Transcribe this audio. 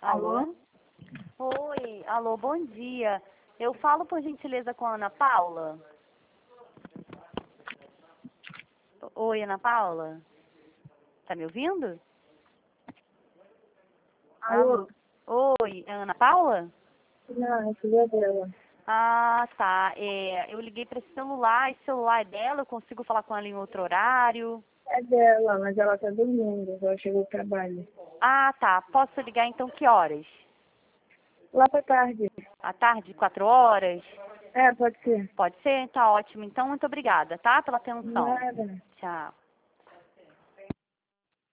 Alô? Alô? Oi, alô, bom dia. Eu falo por gentileza com a Ana Paula? Oi, Ana Paula? Tá me ouvindo? Alô? Oi, é Ana Paula? Não, é filha dela. Ah, tá. Eu liguei para esse celular é dela, eu consigo falar com ela em outro horário? É dela, mas ela tá dormindo. Ela chegou do trabalho. Ah, tá. Posso ligar então que horas? Lá pra tarde. À tarde, 4 horas? É, pode ser. Pode ser? Tá ótimo. Então, muito obrigada, tá? Pela atenção. Nada. Tchau.